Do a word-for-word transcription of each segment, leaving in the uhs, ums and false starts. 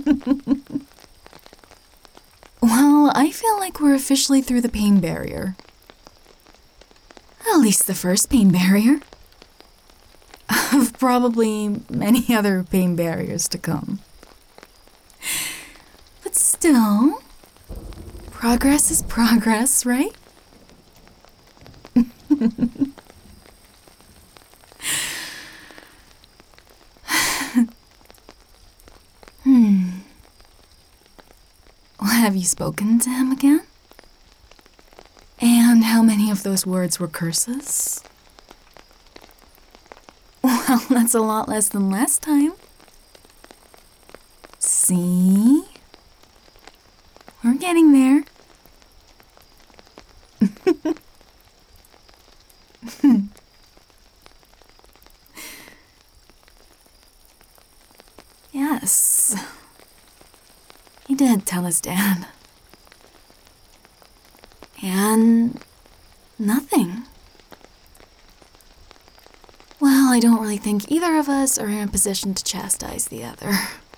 Well, I feel like we're officially through the pain barrier. At least the first pain barrier. Of probably many other pain barriers to come. But still, progress is progress, right? hmm. Have you spoken to him again? And how many of those words were curses? Well, that's a lot less than last time. See? We're getting there. Yes. He did tell his dad. And nothing. Well, I don't really think either of us are in a position to chastise the other.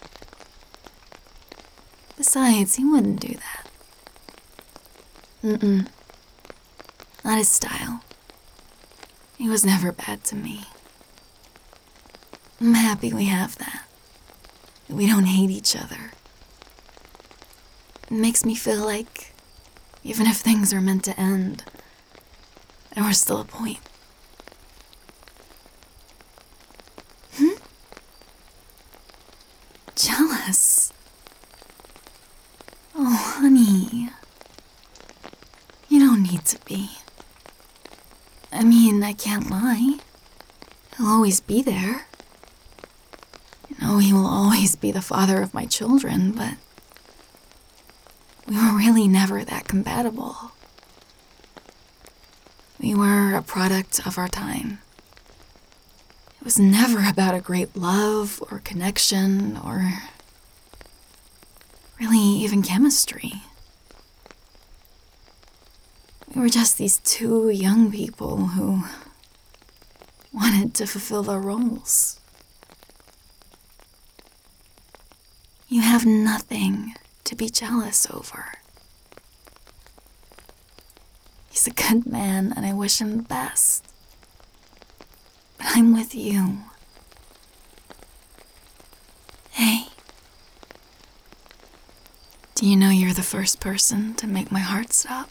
Besides, he wouldn't do that. Mm-mm. Not his style. He was never bad to me. I'm happy we have that. That we don't hate each other. It makes me feel like, even if things are meant to end, there was still a point. Hmm? Jealous? Oh, honey. You don't need to be. I mean, I can't lie. He'll always be there. You know, he will always be the father of my children, but we were really never that compatible. We were a product of our time. It was never about a great love or connection or really even chemistry. We were just these two young people who wanted to fulfill their roles. You have nothing to be jealous over. He's a good man, and I wish him the best. But I'm with you. Hey. Do you know you're the first person to make my heart stop?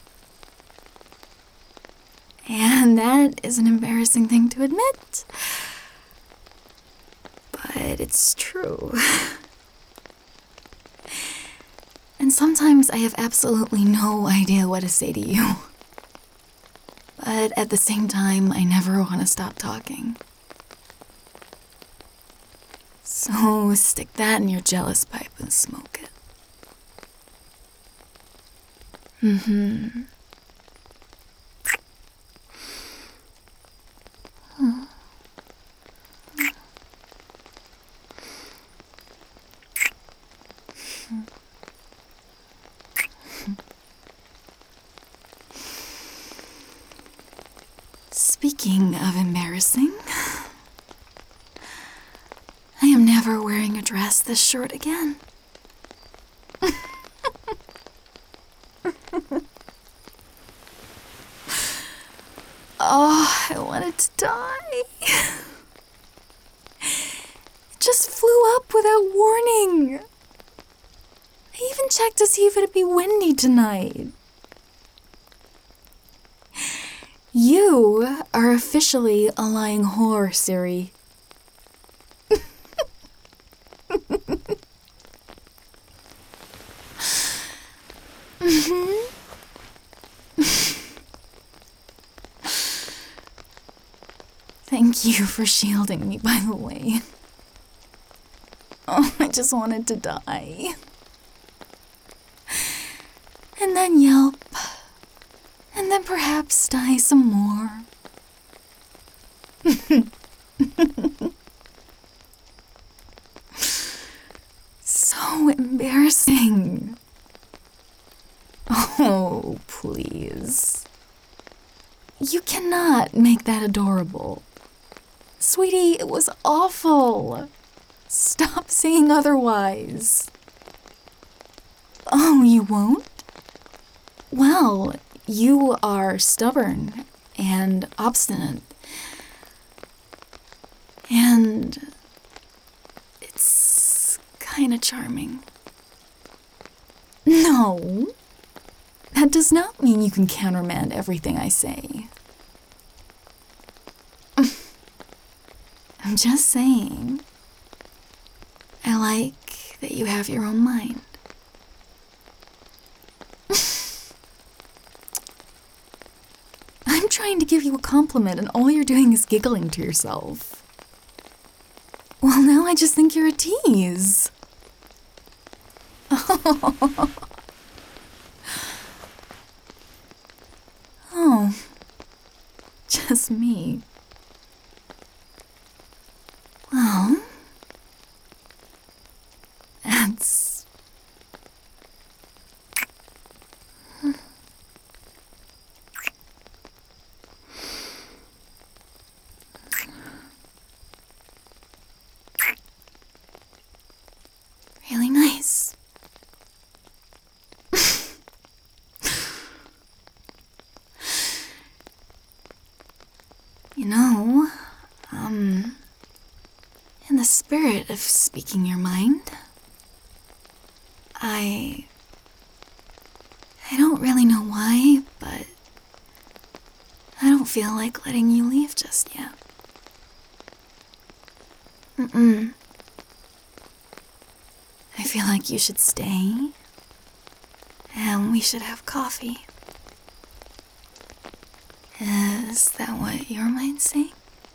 And that is an embarrassing thing to admit. But it's true. And sometimes I have absolutely no idea what to say to you. But at the same time, I never want to stop talking. So stick that in your jealous pipe and smoke it. Mm-hmm. Speaking of embarrassing, I am never wearing a dress this short again. Oh, I wanted to die. It just flew up without warning. I even checked to see if it'd be windy tonight. You are officially a lying whore, Siri. Mm-hmm. Thank you for shielding me, by the way. Oh, I just wanted to die. And then yelp. And then perhaps die some more. So embarrassing. Oh, please. You cannot make that adorable. Sweetie, it was awful. Stop saying otherwise. Oh, you won't? Well, you are stubborn and obstinate. And it's kinda charming. No, that does not mean you can countermand everything I say. I'm just saying, I like that you have your own mind. I'm trying to give you a compliment and all you're doing is giggling to yourself. Well, now I just think you're a tease. Oh, just me. Well, that's... really nice. You know, um, in the spirit of speaking your mind, I... I don't really know why, but I don't feel like letting you leave just yet. Mm-mm. I feel like you should stay, and we should have coffee. Is that what your mind's saying?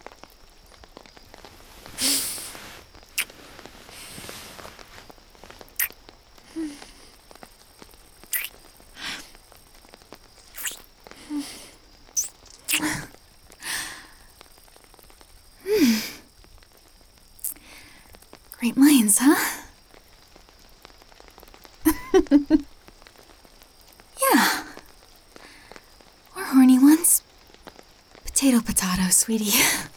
Great minds, huh? Yeah. Or horny ones. Potato, potato, sweetie.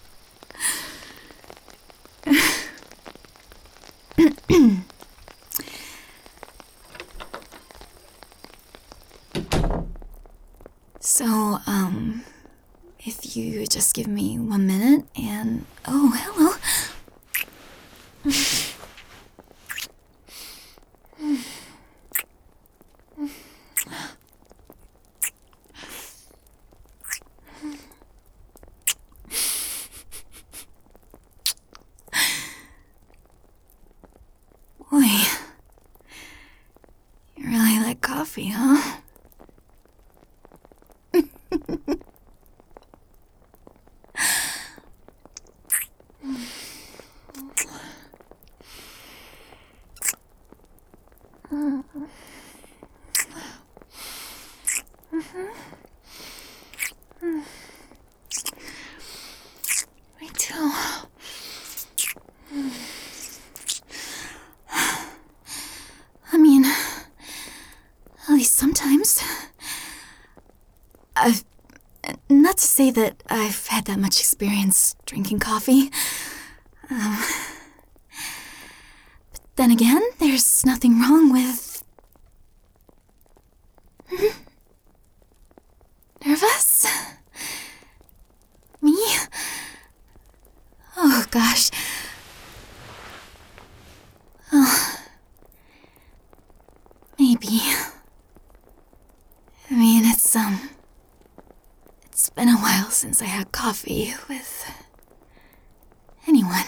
So, um, if you just give me one minute and... Oh, hello. Boy, you really like coffee, huh? Me too. I mean, at least sometimes. I've, not to say that I've had that much experience drinking coffee. Um, but then again, there's nothing wrong with... Nervous? Me? Oh, gosh. Oh. Maybe. I mean, it's, um... It's been a while since I had coffee with... anyone.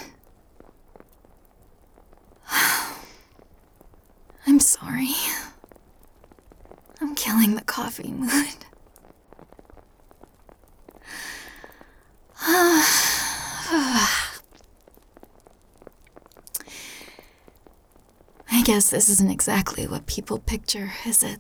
I'm sorry. I'm killing the coffee mood. I guess this isn't exactly what people picture, is it?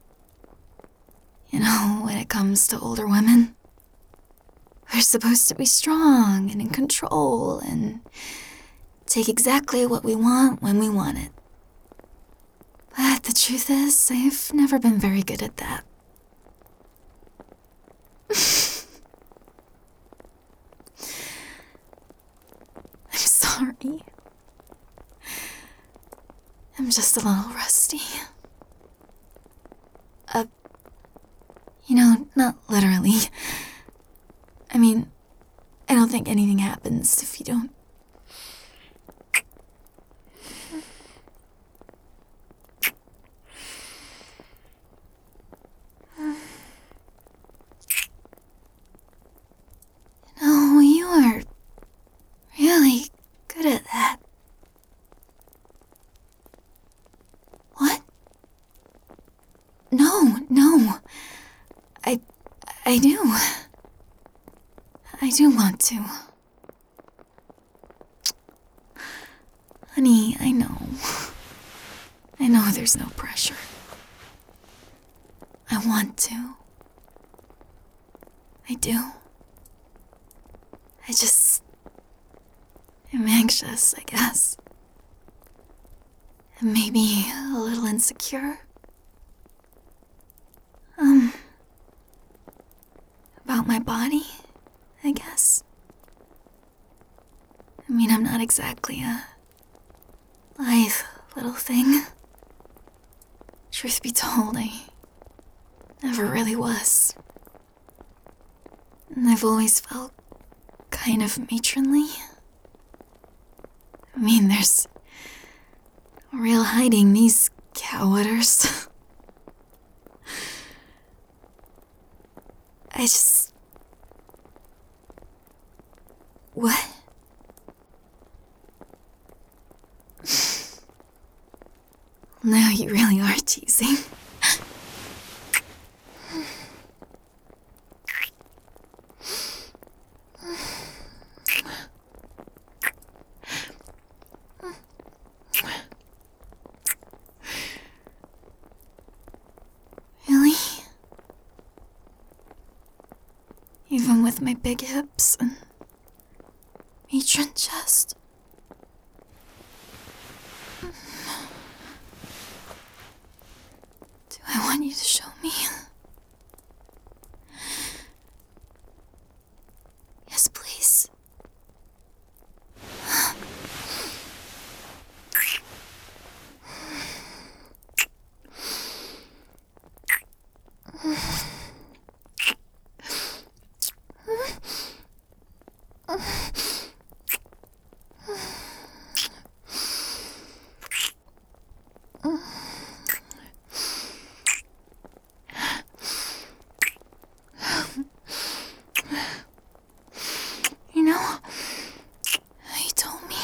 You know, when it comes to older women. We're supposed to be strong and in control and take exactly what we want when we want it. But the truth is, I've never been very good at that. I'm sorry. I'm just a little rusty. You know, not literally. I mean, I don't think anything happens if you don't. No, you are really good at that. What? No, no. I... I do. I do want to. Honey, I know. I know there's no pressure. I want to. I do. I just... I'm anxious, I guess. And maybe a little insecure. Um... About my body, I guess. I mean, I'm not exactly a... lithe little thing. Truth be told, I... never really was. And I've always felt kind of matronly. I mean, there's no real hiding these cow udders. I just... What? Now you really are teasing. Really? Even with my big hips and matron chest? Do I want you to show me? Yes, please. You know, you told me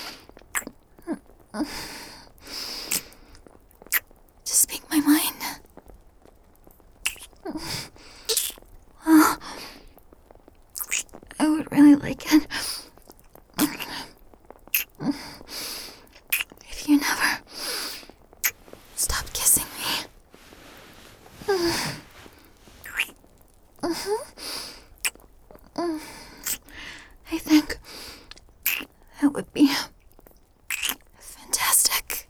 to speak my mind. Well, I would really like it if you never stopped kissing me. I think that would be fantastic.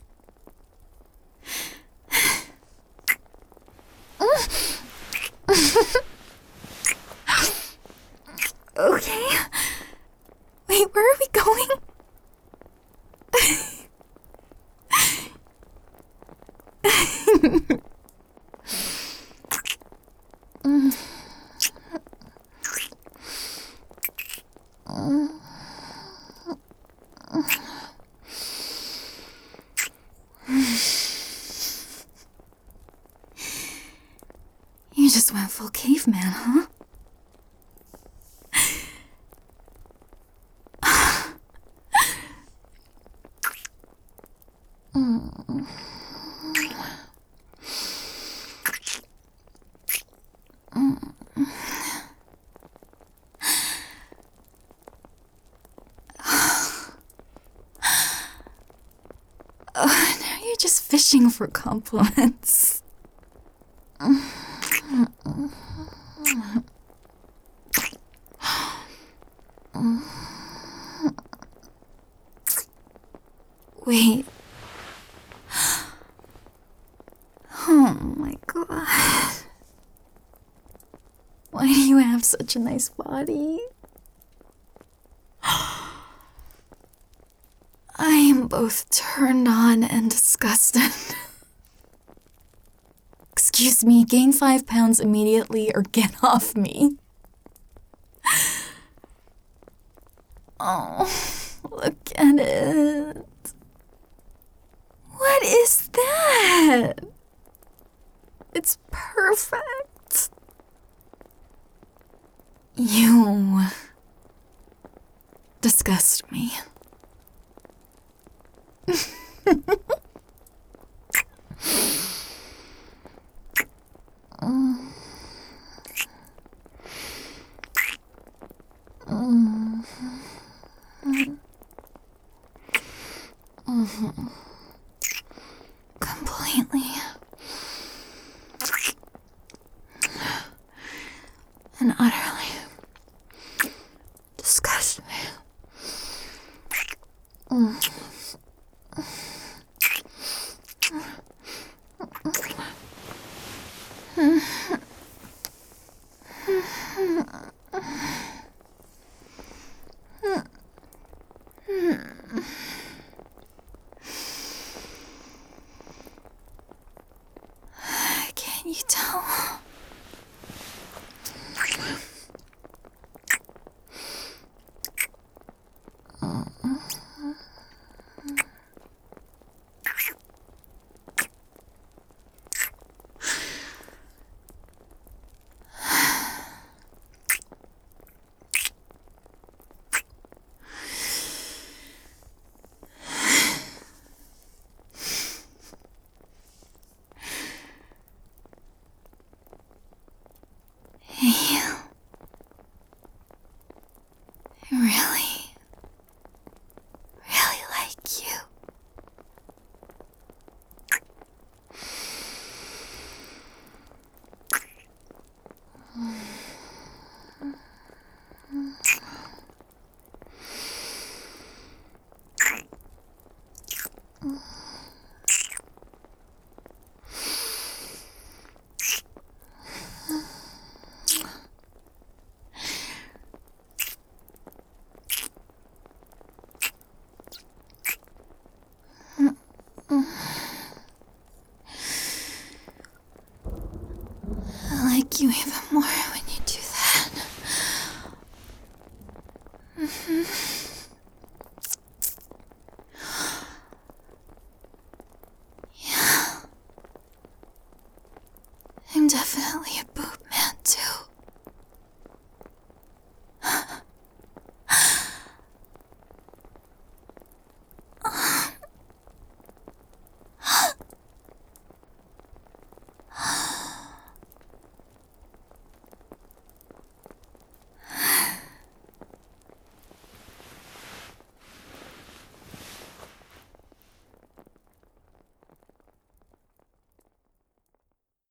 Okay. Wait, where are we going? You just went full caveman, huh? Oh, now you're just fishing for compliments. Wait. Oh my god. Why do you have such a nice body? I am both turned on and disgusted. Excuse Excuse me, gain five pounds immediately or get off me. Oh, look at it. What is that? It's perfect. You disgust me. Mm. Mm. Mm. Completely and utterly disgust me. Mm. Can't you tell? Hey, I really, really like you. Mm.